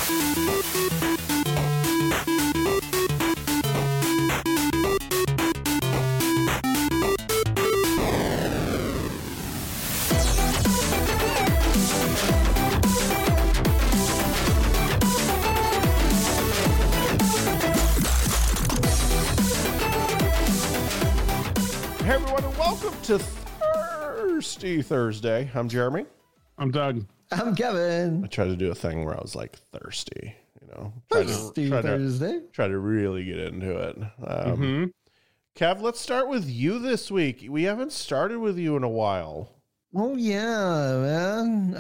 Hey everyone, and welcome to Thirsty Thursday. I'm Jeremy. I'm Doug. I'm Kevin. I tried to do a thing where I was like thirsty, you know. Thirsty Thursday. Try to really get into it. Kev, let's start with you this week. We haven't started with you in a while. Oh yeah, man.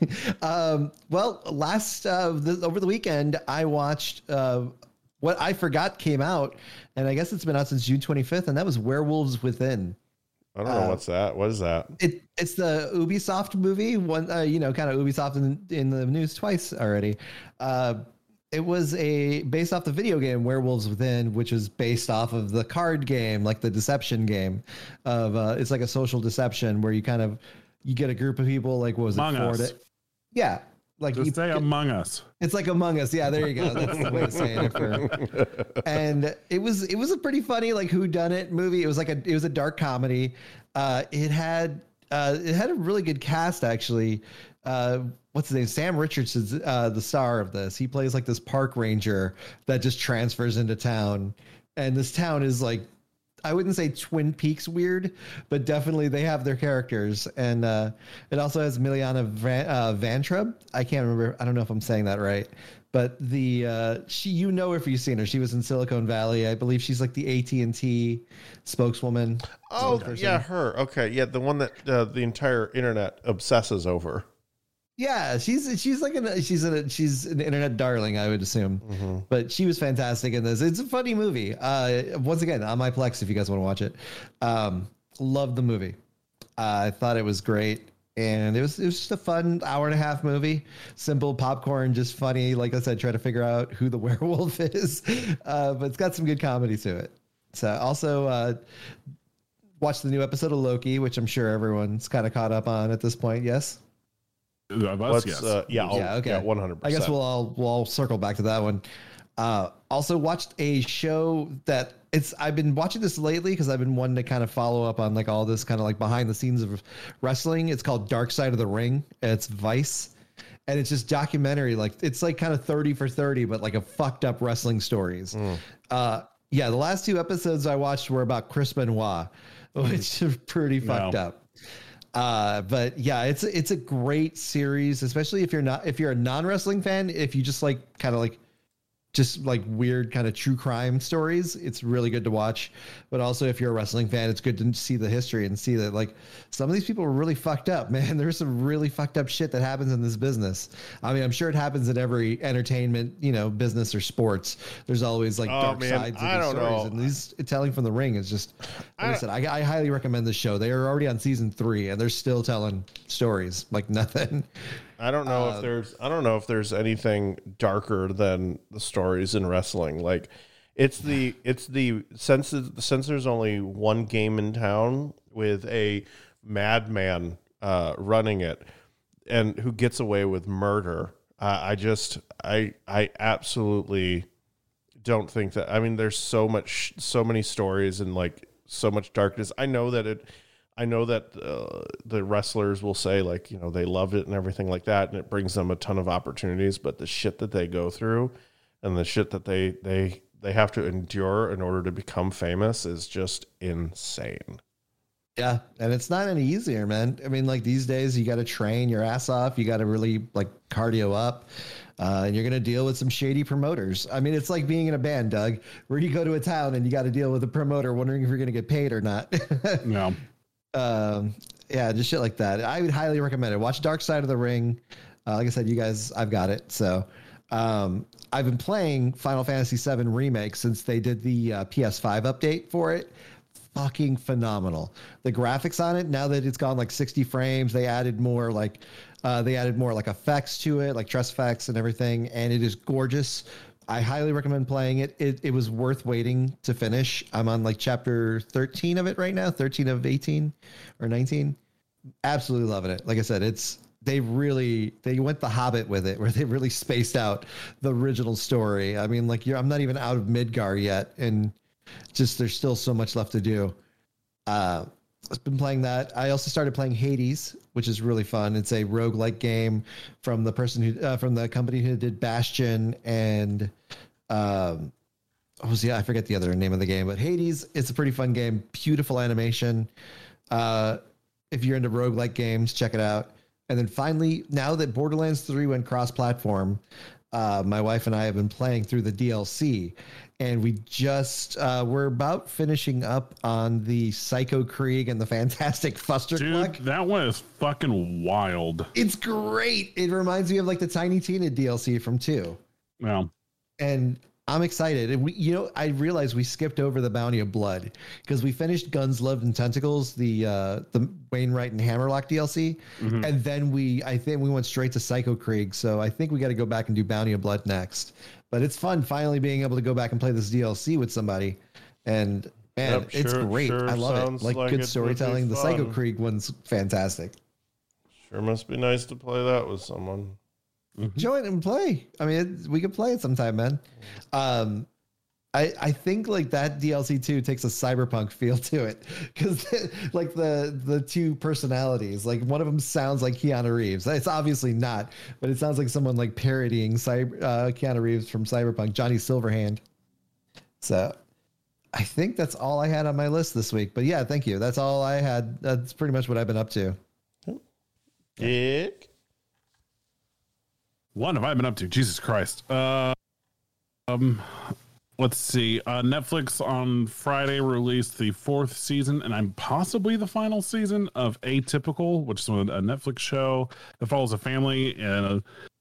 Well, over the weekend, I watched what I forgot came out, and I guess it's been out since June 25th, and that was Werewolves Within. I don't know what's that. What is that? It's the Ubisoft movie. One, kind of Ubisoft in the news twice already. It was based off the video game Werewolves Within, which is based off of the card game, like the deception game. It's like a social deception where you get a group of people. Like, what was Among it? Us. Yeah. Like Just say Among Us. It's like Among Us. Yeah, there you go. That's the way of saying it. And it was a pretty funny like whodunit movie. It was a dark comedy. It had a really good cast actually. What's his name? Sam Richardson's the star of this. He plays like this park ranger that just transfers into town, and this town is like, I wouldn't say Twin Peaks weird, but definitely they have their characters. And it also has Miliana Vantrub. I can't remember. I don't know if I'm saying that right. But she, if you've seen her, she was in Silicon Valley. I believe she's like the AT&T spokeswoman. Oh, yeah, her. Okay, yeah, the one that the entire internet obsesses over. Yeah, she's an internet darling, I would assume. Mm-hmm. But she was fantastic in this. It's a funny movie. Once again, on my Plex if you guys want to watch it. Loved the movie. I thought it was great, and it was just a fun hour-and-a-half movie. Simple popcorn, just funny. Like I said, try to figure out who the werewolf is. But it's got some good comedy to it. So also watched the new episode of Loki, which I'm sure everyone's kind of caught up on at this point. Yes. Yes. Okay. Yeah, 100%. I guess we'll all circle back to that one. Also watched a show that I've been watching this lately because I've been wanting to kind of follow up on like all this kind of like behind the scenes of wrestling. It's called Dark Side of the Ring. It's Vice. And it's just documentary. Like it's like kind of 30 for 30, but like a fucked up wrestling stories. The last two episodes I watched were about Chris Benoit, which is pretty fucked up. But yeah, it's a great series, especially if you're a non-wrestling fan. If you just like kind of like just like weird kind of true crime stories, it's really good to watch. But also if you're a wrestling fan, it's good to see the history and see that like some of these people were really fucked up, man. There's some really fucked up shit that happens in this business. I mean, I'm sure it happens in every entertainment, business or sports. There's always like dark sides of these stories. And these telling from the ring is just, like I said, I highly recommend this show. They are already on season 3 and they're still telling stories like nothing. I don't know if there's anything darker than the stories in wrestling. Like since there's only one game in town with a madman running it and who gets away with murder. I absolutely don't think that. I mean, there's so many stories and like so much darkness. I know that the wrestlers will say like, they loved it and everything like that. And it brings them a ton of opportunities, but the shit that they go through and the shit that they have to endure in order to become famous is just insane. Yeah. And it's not any easier, man. I mean, like these days you got to train your ass off. You got to really like cardio up. And you're going to deal with some shady promoters. I mean, it's like being in a band, Doug, where you go to a town and you got to deal with a promoter wondering if you're going to get paid or not. No. Just shit like that. I would highly recommend it. Watch Dark Side of the Ring. Like I said, you guys, I've got it. So, I've been playing Final Fantasy VII Remake since they did the PS5 update for it. Fucking phenomenal. The graphics on it, now that it's gone like 60 frames, they added more like effects to it, like Tress effects and everything, and it is gorgeous. I highly recommend playing it. It was worth waiting to finish. I'm on like chapter 13 of it right now, 13 of 18 or 19. Absolutely loving it. Like I said, it's they went the Hobbit with it, where they really spaced out the original story. I mean, like I'm not even out of Midgar yet, and just there's still so much left to do. I've been playing that. I also started playing Hades, which is really fun. It's a roguelike game from the person who from the company who did Bastion and I forget the other name of the game, but Hades, it's a pretty fun game. Beautiful animation. If you're into roguelike games, check it out. And then finally, now that Borderlands 3 went cross-platform, my wife and I have been playing through the DLC, and we just we're about finishing up on the Psycho Krieg and the Fantastic Fustercluck. Dude, that one is fucking wild. It's great. It reminds me of like the Tiny Tina DLC from 2. Yeah. And I'm excited. And I realized we skipped over the Bounty of Blood because we finished Guns, Love, and Tentacles, the Wainwright and Hammerlock DLC, and then I think we went straight to Psycho Krieg. So I think we got to go back and do Bounty of Blood next. But it's fun finally being able to go back and play this DLC with somebody, and man, it's great. I love it. Like good storytelling. The Psycho Krieg one's fantastic. Sure, must be nice to play that with someone. Join and play. I mean, we could play it sometime, man. I think like that DLC too takes a cyberpunk feel to it because like the two personalities, like one of them sounds like Keanu Reeves. It's obviously not, but it sounds like someone like parodying Keanu Reeves from Cyberpunk, Johnny Silverhand. So I think that's all I had on my list this week. But yeah, thank you. That's all I had. That's pretty much what I've been up to. Dick. What have I been up to? Jesus Christ. Let's see. Netflix on Friday released the 4th season, and I'm possibly the final season of Atypical, which is a Netflix show that follows a family, and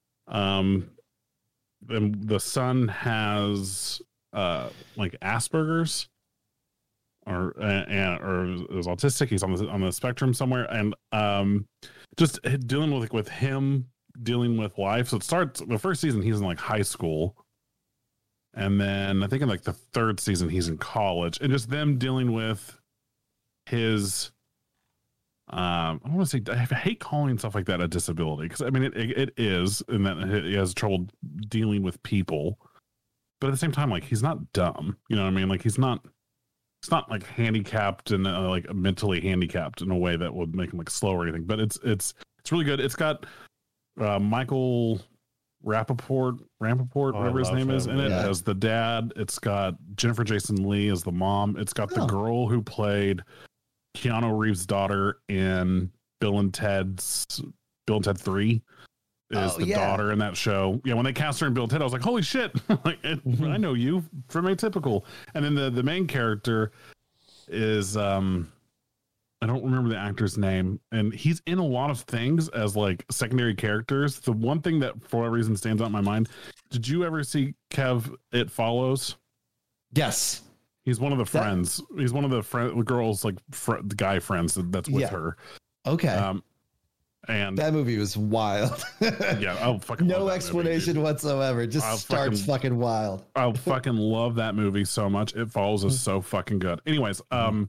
the son has like Asperger's, or is autistic. He's on the spectrum somewhere, and just dealing with him dealing with life. So it starts the first season, he's in like high school. And then I think in like the 3rd season, he's in college, and just them dealing with his, I don't want to say, I hate calling stuff like that a disability. Because I mean, it is, in that he has trouble dealing with people, but at the same time, like he's not dumb, you know what I mean? Like it's not like handicapped and like mentally handicapped in a way that would make him like slow or anything, but it's really good. It's got Michael Rappaport, whatever his name is, in it as the dad. It's got Jennifer Jason Leigh as the mom. It's got the girl who played Keanu Reeves' daughter in Bill and Ted 3 is the daughter in that show. Yeah, when they cast her in Bill and Ted, I was like, holy shit. Like, I know you from Atypical. And then the main character is I don't remember the actor's name, and he's in a lot of things as like secondary characters. The one thing that for whatever reason stands out in my mind, did you ever see Kev, It Follows? Yes. He's one of the friends. He's one of the girls, like the guy friends that's with her. Okay. And that movie was wild. Yeah, I'll fucking no explanation whatsoever. Just starts fucking wild. I fucking love that movie so much. It Follows is so fucking good. Anyways,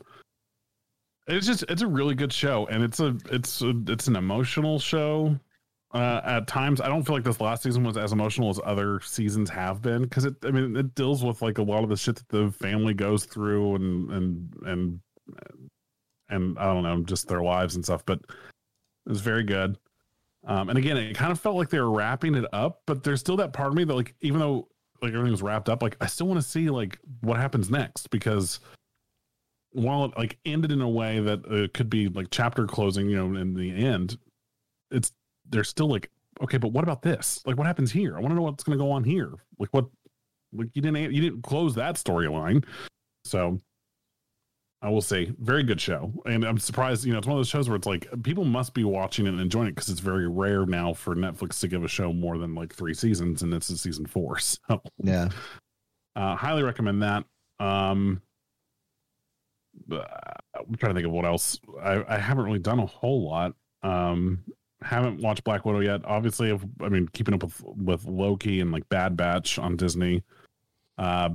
it's a really good show, and it's an emotional show at times. I don't feel like this last season was as emotional as other seasons have been, because it deals with like a lot of the shit that the family goes through and I don't know, just their lives and stuff, but it was very good. And again, it kind of felt like they were wrapping it up, but there's still that part of me that, like, even though like everything was wrapped up, like I still want to see like what happens next, because while it like ended in a way that it could be like chapter closing, you know, in the end, there's still like, okay, but what about this? Like, what happens here? I want to know what's going to go on here. Like, you didn't close that storyline. So I will say, very good show. And I'm surprised, you know, it's one of those shows where it's like people must be watching it and enjoying it, because it's very rare now for Netflix to give a show more than like 3 seasons, and this is season 4. So yeah, highly recommend that. I'm trying to think of what else. I haven't really done a whole lot. Haven't watched Black Widow yet. Obviously, keeping up with Loki and like Bad Batch on Disney. Bad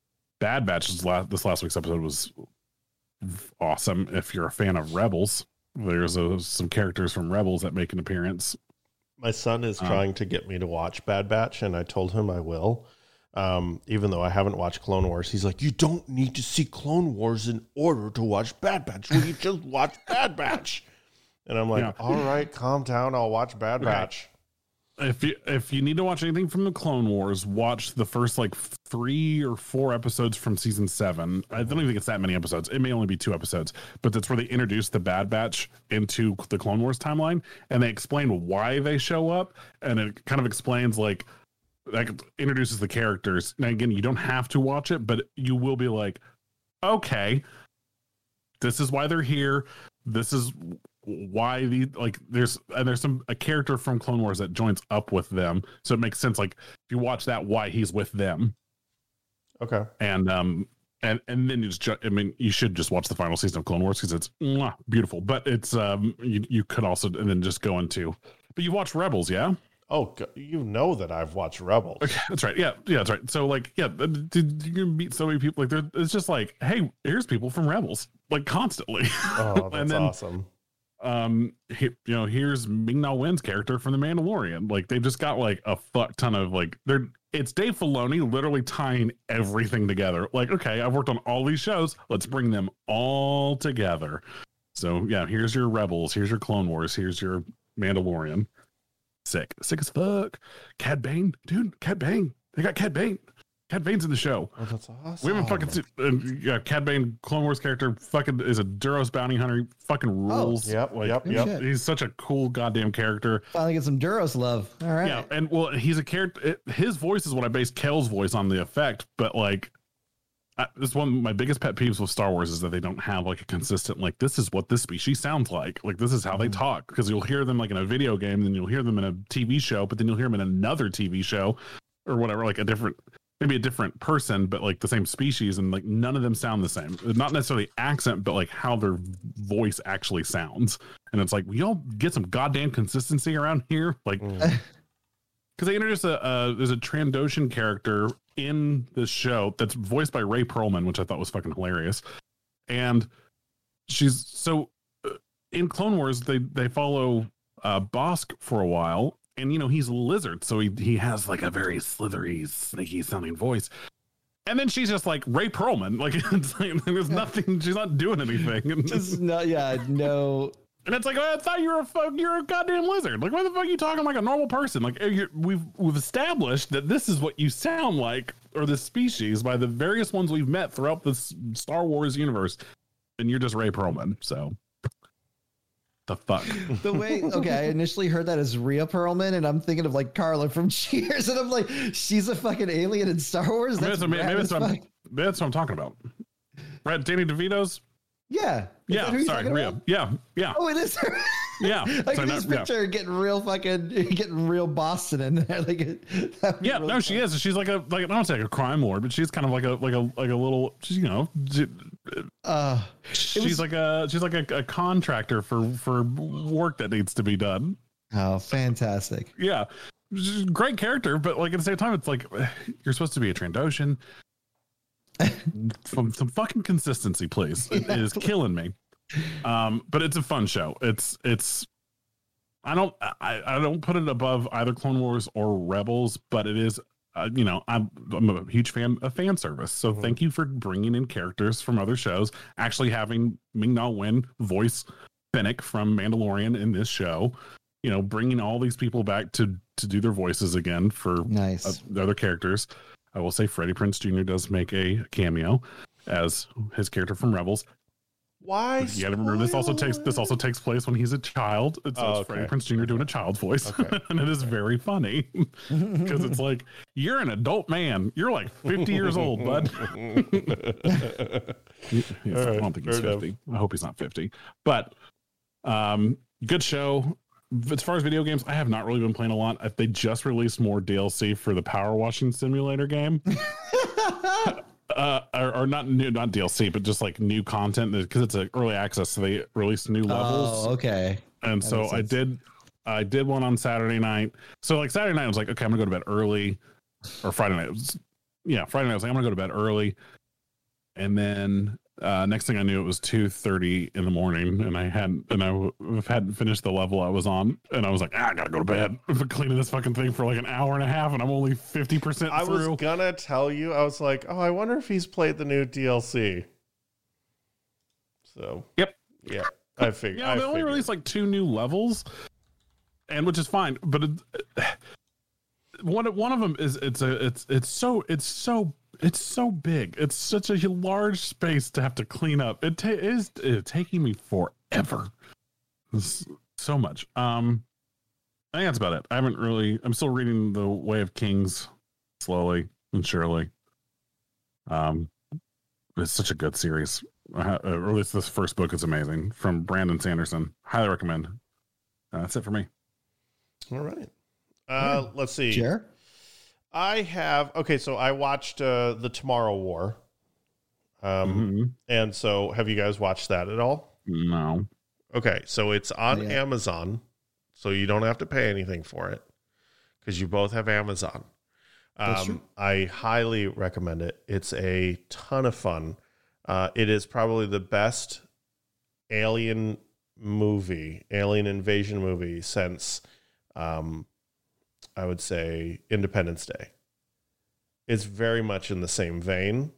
Batch this last week's episode was awesome. If you're a fan of Rebels, there's some characters from Rebels that make an appearance. My son is trying to get me to watch Bad Batch, and I told him I will. Even though I haven't watched Clone Wars, he's like, you don't need to see Clone Wars in order to watch Bad Batch. Will you just watch Bad Batch? And I'm like, all right, calm down. I'll watch Bad Batch. If you need to watch anything from the Clone Wars, watch the first like 3 or 4 episodes from season 7. I don't even think it's that many episodes. It may only be 2 episodes, but that's where they introduce the Bad Batch into the Clone Wars timeline, and they explain why they show up, and it kind of explains like that introduces the characters. Now again, you don't have to watch it, but you will be like, okay, this is why they're here. This is why there's a character from Clone Wars that joins up with them, so it makes sense. Like if you watch that, why he's with them. Okay. And then you should just watch the final season of Clone Wars because it's beautiful. But it's you could also and then just go into. But you watched Rebels, yeah? Oh, you know that I've watched Rebels. Okay, that's right. Yeah, that's right. So like, yeah, did you meet so many people? Like, it's just like, hey, here's people from Rebels, like constantly. Oh, that's awesome. Here's Ming-Na Wen's character from The Mandalorian. Like, they've just got like a fuck ton of like, it's Dave Filoni literally tying everything together. Like, okay, I've worked on all these shows. Let's bring them all together. So yeah, here's your Rebels. Here's your Clone Wars. Here's your Mandalorian. Sick as fuck. Cad Bane, dude. Cad Bane. They got Cad Bane. Cad Bane's in the show. Oh, that's awesome. We haven't fucking seen Cad Bane, Clone Wars character, fucking is a Duros bounty hunter. He fucking rules. Oh, yep. He's such a cool goddamn character. Finally get some Duros love. All right. Yeah, and well, he's a character. His voice is what I based Kel's voice on the effect, but like, this is one of my biggest pet peeves with Star Wars is that they don't have like a consistent, like, this is what this species sounds like this is how they talk, because you'll hear them like in a video game, then you'll hear them in a TV show, but then you'll hear them in another TV show or whatever, like maybe a different person, but like the same species, and like none of them sound the same. Not necessarily accent, but like how their voice actually sounds. And it's like, we all get some goddamn consistency around here, like because they introduced there's a Trandoshan character in this show that's voiced by Ray Perlman, which I thought was fucking hilarious. And she's so in Clone Wars, they follow Bosk for a while, and he's a lizard, so he has like a very slithery, snaky sounding voice. And then she's just like Ray Perlman, like, it's like there's nothing, she's not doing anything. Just no. And it's like, I thought you're a goddamn lizard. Like, why the fuck are you talking like a normal person? Like, we've established that this is what you sound like, or the species, by the various ones we've met throughout this Star Wars universe, and you're just Ray Perlman. So, the fuck. The way, okay, I initially heard that as Rhea Perlman, and I'm thinking of like Carla from Cheers, and I'm like, she's a fucking alien in Star Wars. Maybe that's what I'm talking about. Right, Danny DeVito's. Yeah. Sorry, Rhea. Yeah. Oh, it is her. Yeah. I can just picture her getting real Boston in there. Like, no, she is. She's like I don't say like a crime lord, but she's kind of like a little, she's she's like a contractor for work that needs to be done. Oh, fantastic. Yeah. Great character, but like at the same time, it's like you're supposed to be a Trandoshan. Some fucking consistency, please. It is killing me. But it's a fun show. It's I don't put it above either Clone Wars or Rebels, but it is I'm a huge fan of fan service. So thank you for bringing in characters from other shows, actually having Ming-Na Wen voice Fennec from Mandalorian in this show, bringing all these people back to do their voices again for the other characters. I will say Freddie Prinze Jr. does make a cameo as his character from Rebels. Why? You got to remember this also takes place when he's a child. It's Freddie Prinze Jr. doing a child's voice, and it is very funny because it's like, you're an adult man. You're like 50 years old, bud. I don't think he's 50. I hope he's not 50. But good show. As far as video games, I have not really been playing a lot. They just released more DLC for the power washing simulator game. Or not DLC, but just like new content, because it's an early access, so they released new levels. Oh, okay. And so I did one on Saturday night. So like Saturday night, I was like, okay, I'm gonna go to bed early. Or Friday night. Friday night I was like, I'm gonna go to bed early. And then Next thing I knew, it was 2:30 in the morning, and I hadn't finished the level I was on, and I was like, I gotta go to bed. I've been cleaning this fucking thing for like an hour and a half, and I'm only 50% through. I was gonna tell you, I was like, oh, I wonder if he's played the new DLC. So yep, yeah, I figured. Yeah, they only released like 2 new levels, and which is fine, but one of them is it's so big. It's such a large space to have to clean up. It is taking me forever. So much. I think that's about it. I'm still reading The Way of Kings slowly and surely. It's such a good series. Or at least this first book is amazing, from Brandon Sanderson. Highly recommend. That's it for me. All right. Let's see. Jer? So I watched The Tomorrow War. And so have you guys watched that at all? No. Okay, so it's on Amazon, so you don't have to pay anything for it because you both have Amazon. I highly recommend it. It's a ton of fun. It is probably the best alien invasion movie since I would say Independence Day. It's very much in the same vein.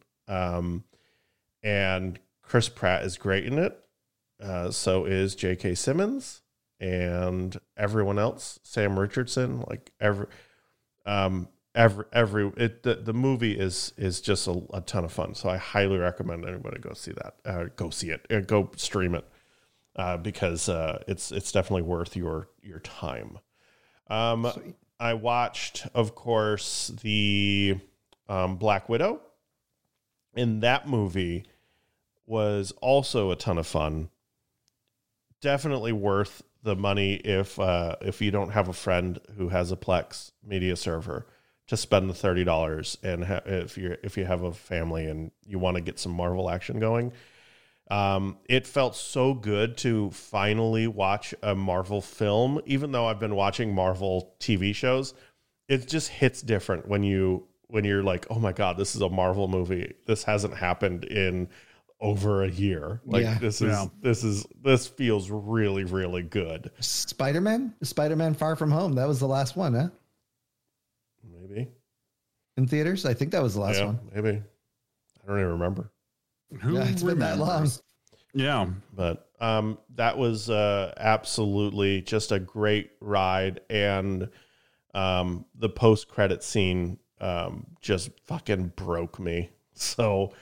And Chris Pratt is great in it. So is J.K. Simmons and everyone else, Sam Richardson, like the movie is just a ton of fun. So I highly recommend anybody go see that, go see it, go stream it, because it's definitely worth your time. I watched, of course, the Black Widow, and that movie was also a ton of fun. Definitely worth the money if you don't have a friend who has a Plex media server to spend the $30, and if you have a family and you want to get some Marvel action going. It felt so good to finally watch a Marvel film, even though I've been watching Marvel TV shows. It just hits different when you're like, oh my God, this is a Marvel movie. This hasn't happened in over a year. Like this feels really, really good. Spider-Man Far From Home. That was the last one, huh? Maybe. In theaters? I think that was the last one. Maybe. I don't even remember. It's been that long. Yeah. But that was absolutely just a great ride. And the post-credit scene just fucking broke me. So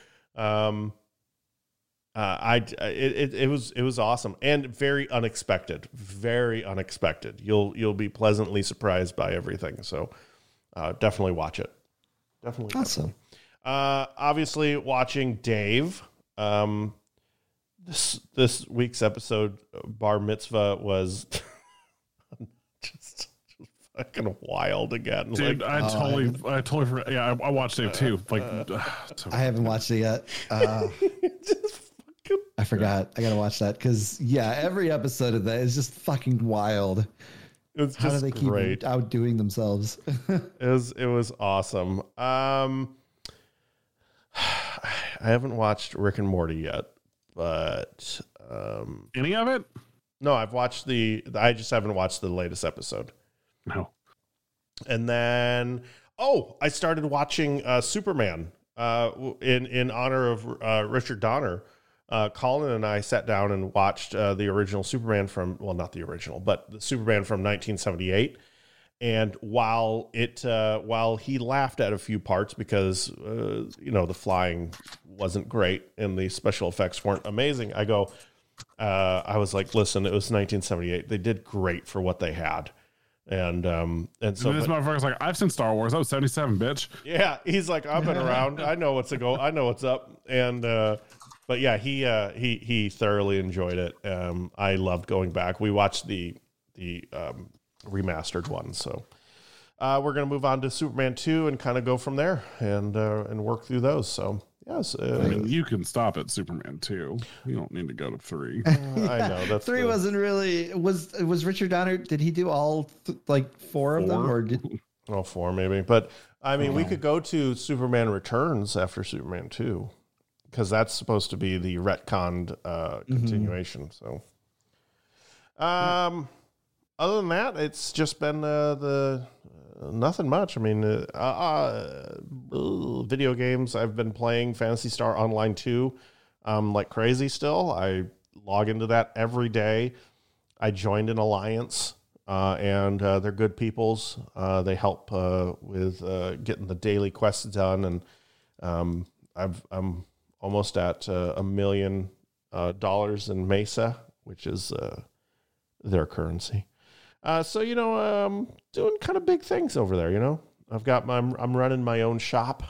it was awesome and very unexpected. You'll be pleasantly surprised by everything. So definitely watch it. Definitely. Awesome. Obviously watching Dave. This week's episode, Bar Mitzvah, was just fucking wild again. Dude, I totally forgot. Yeah, I watched it too. I haven't watched it yet. I forgot. I gotta watch that because every episode of that is just fucking wild. It's just how do they keep outdoing themselves? It was awesome. I haven't watched Rick and Morty yet, but any of it? No, I've watched I just haven't watched the latest episode. No. And then I started watching Superman in honor of Richard Donner. Colin and I sat down and watched the original Superman not the original, but the Superman from 1978. And while he laughed at a few parts because, the flying wasn't great and the special effects weren't amazing, I was like, listen, it was 1978. They did great for what they had. And so this motherfucker's like, I've seen Star Wars. That was 77, bitch. Yeah. He's like, I've been around. I know what's I know what's up. And, but yeah, he thoroughly enjoyed it. I loved going back. We watched the remastered one. So we're going to move on to Superman 2 and kind of go from there and work through those. So yes, you can stop at Superman 2. You don't need to go to 3. I know that's 3 wasn't really was Richard Donner. Did he do all 4 of them or did 4 maybe? But I mean, we could go to Superman Returns after Superman 2. because that's supposed to be the retconned continuation. So, other than that, it's just been the nothing much. I mean, video games. I've been playing Phantasy Star Online 2 like crazy still. I log into that every day. I joined an alliance, and they're good peoples. They help with getting the daily quests done, and I'm almost at $1 million in Mesa, which is their currency. So doing kind of big things over there. I'm running my own shop.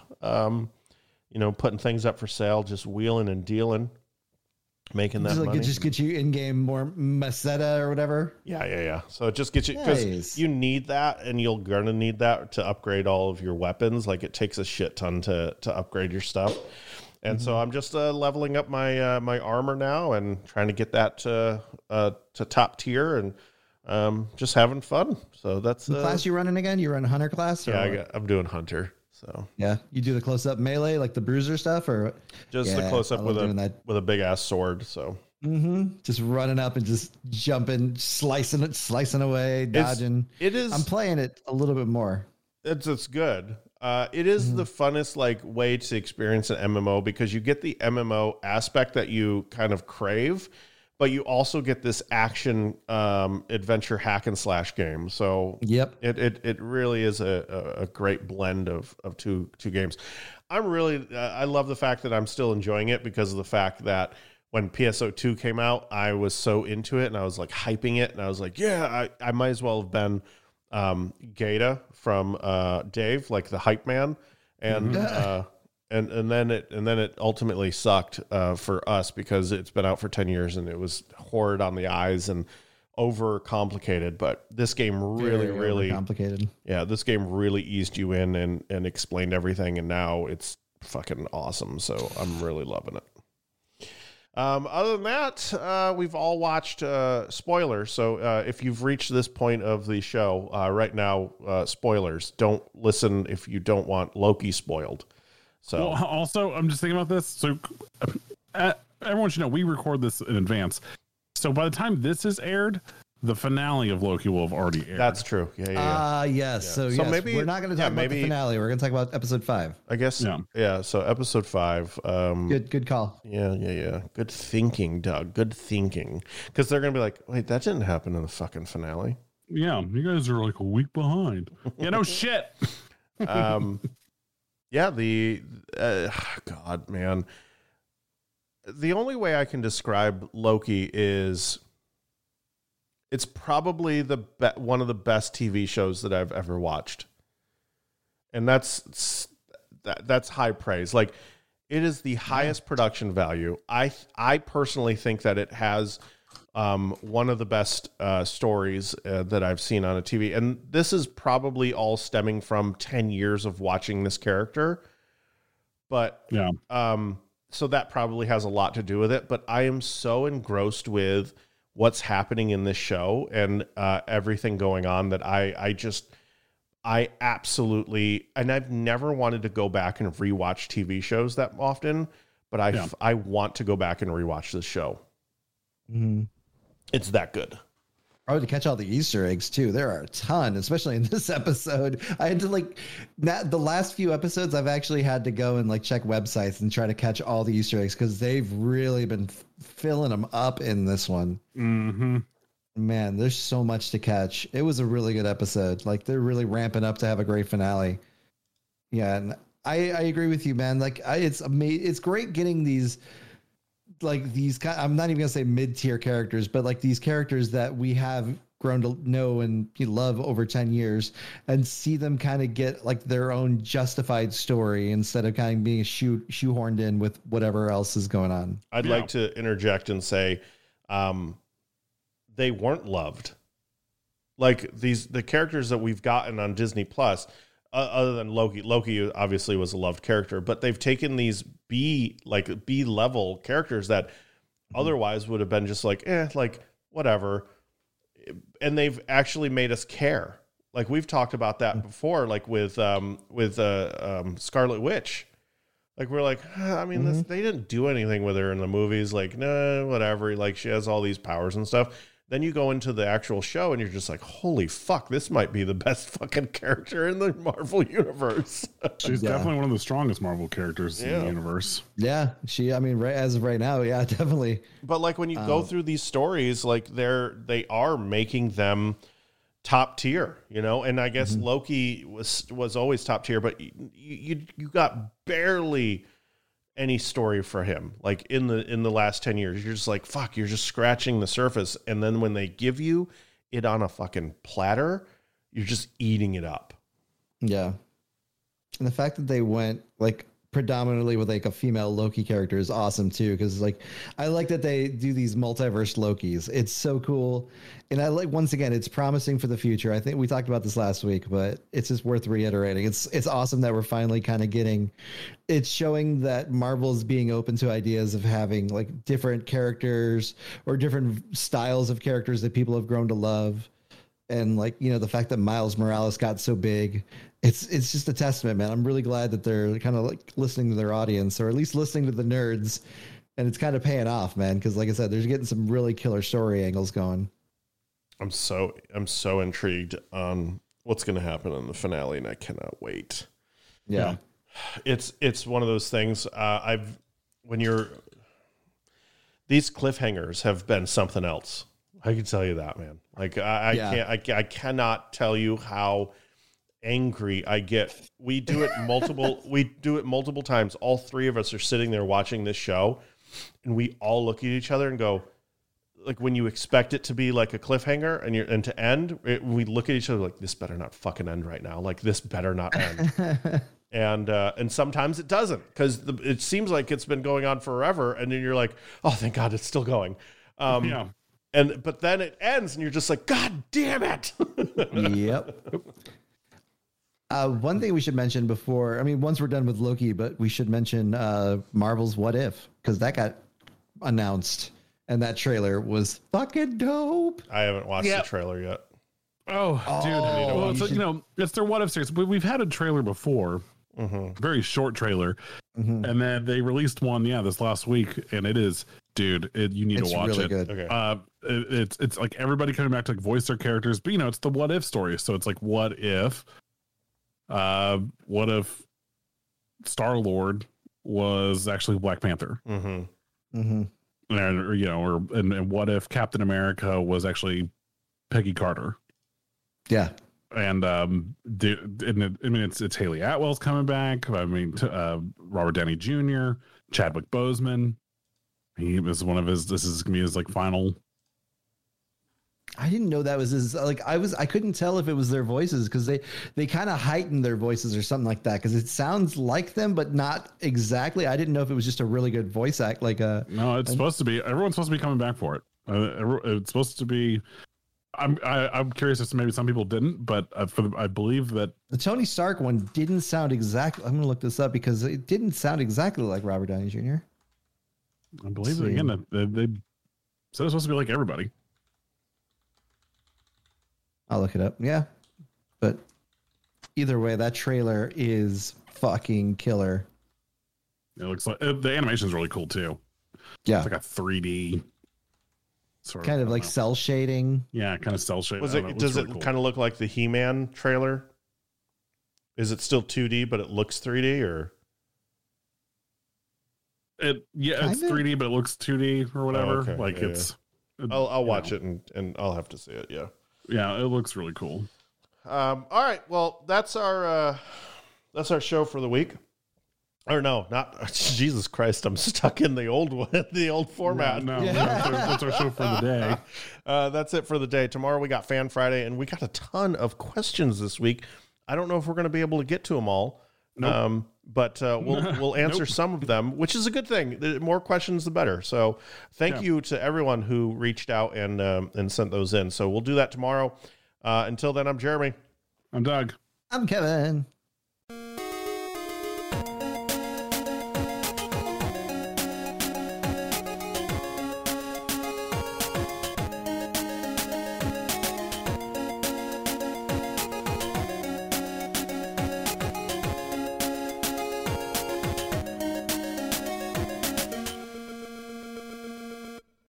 Putting things up for sale, just wheeling and dealing, making that money. It just gets you in game more meseta or whatever. Yeah. So it just gets you, because you need that, and you're gonna need that to upgrade all of your weapons. Like, it takes a shit ton to upgrade your stuff. And so I'm just leveling up my my armor now and trying to get that to top tier, and just having fun. So that's the class you running again. You run hunter class? Or I'm doing hunter. So yeah, you do the close up melee, like the bruiser stuff, or just the close up with a big ass sword. So just running up and just jumping, slicing away, dodging. I'm playing it a little bit more. It's good. It is the funnest way to experience an MMO, because you get the MMO aspect that you kind of crave, but you also get this action adventure hack and slash game. So it really is a great blend of two games. I love the fact that I'm still enjoying it, because of the fact that when PSO2 came out, I was so into it, and I was like hyping it, and I was like, yeah, I might as well have been Gata from Dave, like the hype man, and then it ultimately sucked for us, because it's been out for 10 years and it was horrid on the eyes and over complicated. But this game really complicated. Yeah, this game really eased you in and explained everything, and now it's fucking awesome. So I'm really loving it. Other than that, we've all watched spoilers. So if you've reached this point of the show right now, spoilers. Don't listen if you don't want Loki spoiled. So also, I'm just thinking about this. So everyone should know we record this in advance. So by the time this is aired, the finale of Loki will have already aired. That's true. Yeah. Yes. Yeah. So maybe we're not going to talk about the finale. We're going to talk about episode 5. I guess. Yeah. So episode 5. Good call. Yeah. Good thinking, Doug. Good thinking. Because they're going to be like, wait, that didn't happen in the fucking finale. Yeah. You guys are like a week behind. Yeah. No shit. Yeah. God, man. The only way I can describe Loki is, it's probably one of the best TV shows that I've ever watched. And that's high praise. Like, it is the highest production value. I personally think that it has one of the best stories that I've seen on a TV. And this is probably all stemming from 10 years of watching this character. But so that probably has a lot to do with it. But I am so engrossed with what's happening in this show and everything going on that I absolutely, and I've never wanted to go back and rewatch TV shows that often, but I want to go back and rewatch this show. Mm-hmm. It's that good. Probably to catch all the Easter eggs too. There are a ton, especially in this episode. I had to the last few episodes, I've actually had to go and check websites and try to catch all the Easter eggs, because they've really been filling them up in this one. Mm-hmm. Man, there's so much to catch. It was a really good episode. They're really ramping up to have a great finale. Yeah, and I agree with you, man. It's amazing. It's great getting these. I'm not even gonna say mid-tier characters, but these characters that we have grown to know and love over 10 years, and see them kind of get their own justified story instead of kind of being shoehorned in with whatever else is going on. I'd like to interject and say, they weren't loved. The characters that we've gotten on Disney Plus, other than Loki obviously was a loved character, but they've taken these B level characters that otherwise would have been just whatever, and they've actually made us care. We've talked about that before, with Scarlet Witch. Like we're like, I mean, they didn't do anything with her in the movies. Like, no, whatever. Like she has all these powers and stuff. Then you go into the actual show and you're just like, holy fuck, this might be the best fucking character in the Marvel universe. She's definitely one of the strongest Marvel characters in the universe. Yeah, I mean, as of right now, yeah, definitely. But like when you go through these stories, like they are making them top tier, you know. And I guess Loki was always top tier, but you got barely any story for him. Like in the last 10 years, you're just like, fuck, you're just scratching the surface. And then when they give you it on a fucking platter, you're just eating it up. Yeah. And the fact that they went like predominantly with like a female Loki character is awesome too. Cause like, I like that they do these multiverse Lokis. It's so cool. And I like, once again, it's promising for the future. I think we talked about this last week, but it's just worth reiterating. It's awesome that we're finally kind of it's showing that Marvel's being open to ideas of having like different characters or different styles of characters that people have grown to love. And like, you know, the fact that Miles Morales got so big, it's just a testament, man. I'm really glad that they're kind of like listening to their audience, or at least listening to the nerds, and it's kind of paying off, man. Because like I said, they're getting some really killer story angles going. I'm so intrigued on what's going to happen in the finale, and I cannot wait. Yeah. It's one of those things. These cliffhangers have been something else. I can tell you that, man. Like I cannot tell you how angry I get. We do it multiple times. All three of us are sitting there watching this show, and we all look at each other and go, like when you expect it to be like a cliffhanger and to end, we look at each other like, this better not fucking end right now. Like this better not end. And sometimes it doesn't, because it seems like it's been going on forever, and then you're like, oh, thank God it's still going. But then it ends, and you're just like, God damn it. Yep. One thing we should mention before, I mean, once we're done with Loki, but we should mention Marvel's What If, because that got announced, and that trailer was fucking dope. I haven't watched the trailer yet. Oh, dude. Well, it's, you know, it's their What If series. We've had a trailer before, very short trailer, and then they released one, this last week, and it is, dude, you need to watch really it. Good. Okay. It's like everybody coming back to like voice their characters, but you know, it's the What If story. So it's like, what if Star-Lord was actually Black Panther? And you know, and what if Captain America was actually Peggy Carter? Yeah. And it's Haley Atwell's coming back. I mean, Robert Downey Jr., Chadwick Boseman. He was one of his. This is gonna be his like final. I didn't know that was his. Like I couldn't tell if it was their voices, because they kind of heightened their voices or something like that, because it sounds like them but not exactly. I didn't know if it was just a really good voice act. No, it's supposed to be. Everyone's supposed to be coming back for it. It's supposed to be. I'm curious as to maybe some people didn't, but I believe that the Tony Stark one didn't sound exactly. I'm gonna look this up because it didn't sound exactly like Robert Downey Jr. I believe that, again, they said it's supposed to be like everybody. I'll look it up. Yeah, but either way, that trailer is fucking killer. It looks like the animation is really cool too. Yeah, it's like a 3D sort kind of like cell shading. Yeah, kind of cell shading. Does it kind of look like the He-Man trailer? Is it still 2D but it looks 3D, or? It's 3D but it looks 2D or whatever. Oh, okay. I'll watch it and I'll have to see it. Yeah, it looks really cool. All right, well, that's our show for the week. Or no, not Jesus Christ! I'm stuck in the old one, the old format. No, that's our show for the day. That's it for the day. Tomorrow we got Fan Friday, and we got a ton of questions this week. I don't know if we're going to be able to get to them all, but we'll answer some of them, which is a good thing. The more questions, the better. So thank you to everyone who reached out and sent those in. So we'll do that tomorrow. Until then, I'm Jeremy. I'm Doug. I'm Kevin.